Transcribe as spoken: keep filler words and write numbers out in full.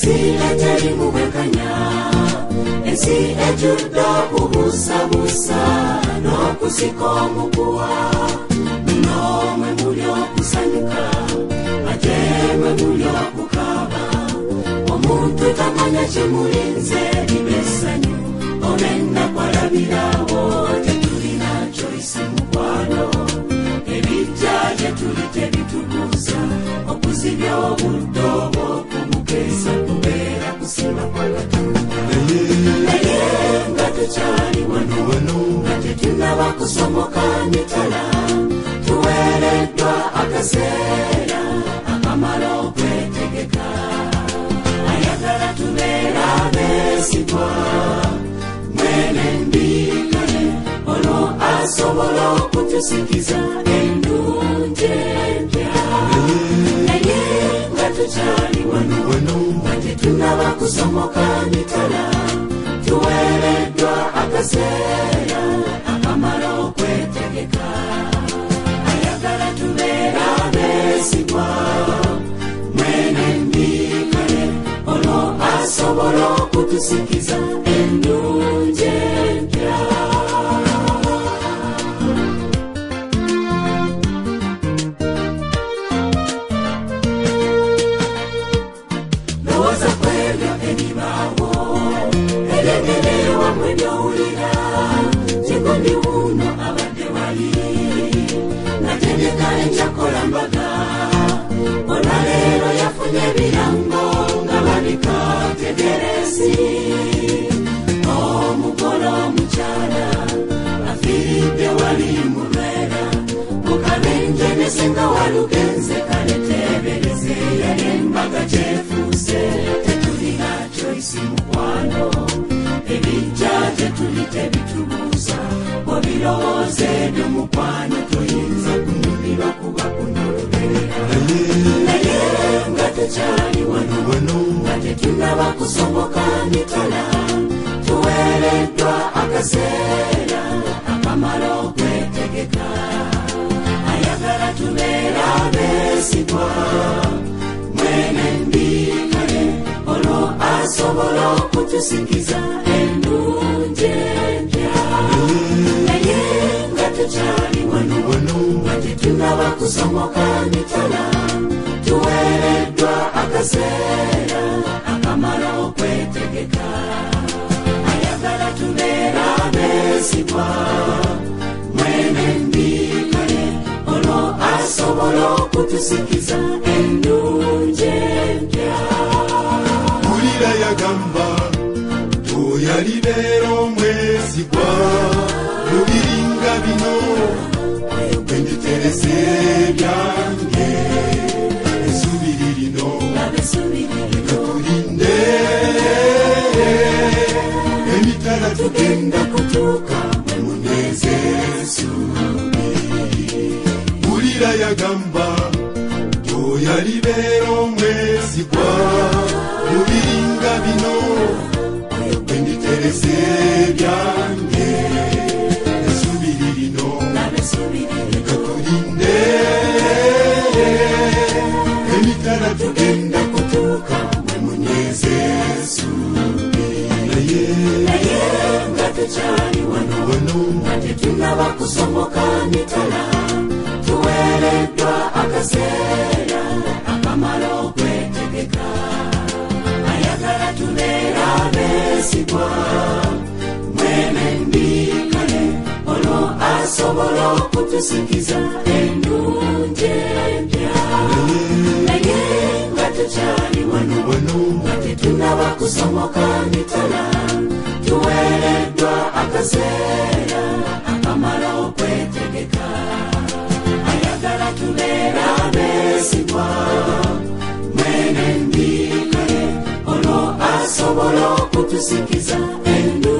ensi eterimu bwekanya, ensi ejjudde okubuusabuusa n'okusika omuguwa. Muno mwe muli okusanyuka, ate mwe muli okukaaba. Omuntu tamanya kimulinze liba essanyu, olw'ennaku alabirawo. Tetulina choice mukwano, ebijja gye tuli tebitubuuza. Okuzibya obudde obw'okumukeesa kubeera kusiima kwa Katonda. Naye nga tukyali wano, nga tetunnaba kusomoka mitala, tuweereddwa akaseera akamala okwetegeka. Ayagala tubeera abeesigwa, mwene mbikale, olwo asobola okutusikiza endungi empya. Naye nga tukyali wano, nga tetunnaba kusomoka mitala, tuweereddwa akaseera akamala okwetegeka. Ayagala tubeera abeesigwa, mwene mbikale, olwo asobola okutusikiza endungi empya. Lowooza ku ebyo ebibaawo, ebyegere wammwe by'owulira. Kigundi wuuno abadde wali, nategeka enkyakola mbaga. Olwaleero yafunye ebirango nga babika tegeresi. Omugole omukyala afiiridde wali mu lwera, mu kabenje ne senga walugenze kale teebereze. Yali embaga gyefuuse, tetulina choice mukwano, ebijja gye tuli tebitubuuza. Obirowooza ebyo mukwano toyinza kunyumirwa kuba kuno lubeera. Naye nga tukyali wano, nga tetunnaba kusomoka mitala, tuweereddwa akaseera akamala okwetegeka. Ayagala tubeera abeesigwa, mwene mbikale, olwo asobola okutusikiza endungi empya. Naye nga tukyali wano, nga tetunnaba kusomoka mitala, tuweereddwa akaseera akamala okwetegeka. Ayagala tubeera abeesigwa, mwene mbikale, olwo asobola okutusikiza endungi empya. Mpulira yagamba toyalibeera omwesigwa, mu biringa bino bwe nditerese ebyange. Essuubi lino katulinde, emitala tugenda kutuuka mwe muneezera essuubi. Mpulira yagamba toyalibeera omwesigwa, mu biringa bino bwe nditerese ebyange. Essuubi lino katulinde, emitala tugenda kutuuka mwe muneezera essuubi. Naye nga tukyali wano, nga tetunnaba kusomoka mitala, tuweereddwa akaseera akamala okwetegeka. Ayagala tubeera abeesigwa, mwene mbikale, olwo asobola okutusikiza endungi empya. Naye nga tukyali wano, nga tetunnaba kusomoka mitala, tuweereddwa akaseera akamala okwetegeka. Ayagala tubeera abeesigwa, mwene mbikale, olwo asobola okutusikiza endungi.